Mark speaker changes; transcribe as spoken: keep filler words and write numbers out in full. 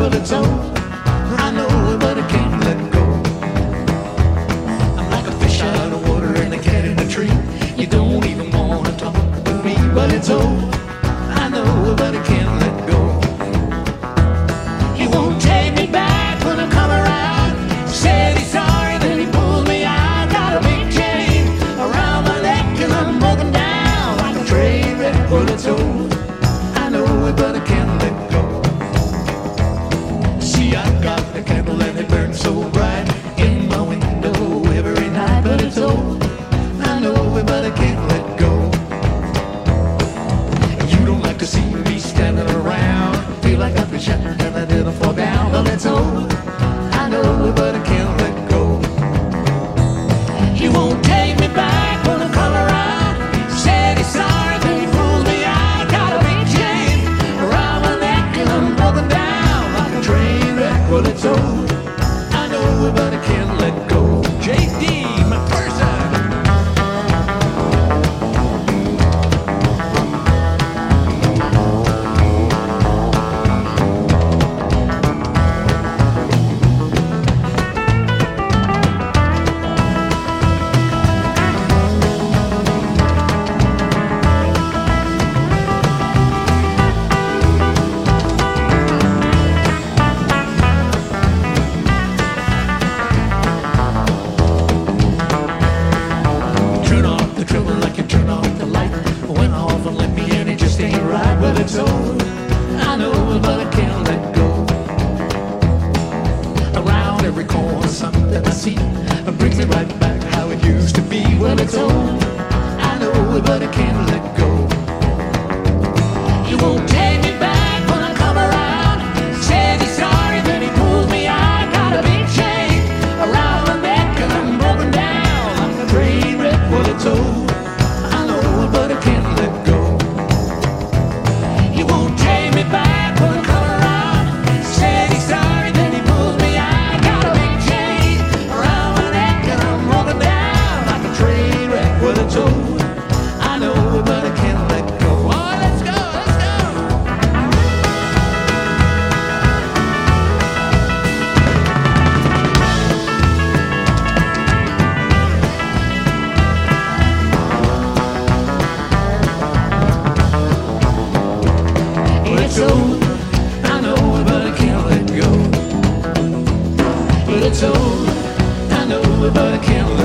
Speaker 1: but it's old. I know it, but I can't let go. I'm like a fish out of water and a cat in a tree. You don't even wanna talk to me, but it's old. I know it, but I can't let go. He won't take me back when I come around. Said he's sorry, then he pulls me out. Got a big chain around my neck and I'm broken down like a train wreck. Well, it's old. I know it, but I can't let go. See, I got the candle and it burns so bright in my window every night, but it's old. I know it, but I can't let go. You don't like to see me standing around. Feel like I've been shot and I didn't fall down, but it's old. I know it, but I can't let go. He won't take me back when I come around. Said he's sorry, then he pulls me out. Got a big chain around my neck and I'm broken down like a train wreck. Well, it's old. I know it, but I can't let go. J D McPherson. But it's old. I know it, but I can't let go. Around every corner, something I see brings me right back how it used to be. Well, it's old. I know it, but I can't let go. You won't take me back when I come around. Says he's sorry, then he pulls me out. Got a big chain around my neck and I'm broken down like a train wreck. Well, it's old. I know it, but I can't let go. I know, but I can't let go. Oh, let's go, let's go. It's old. I know, but I can't let go. But it's old. I know, but I can't let go.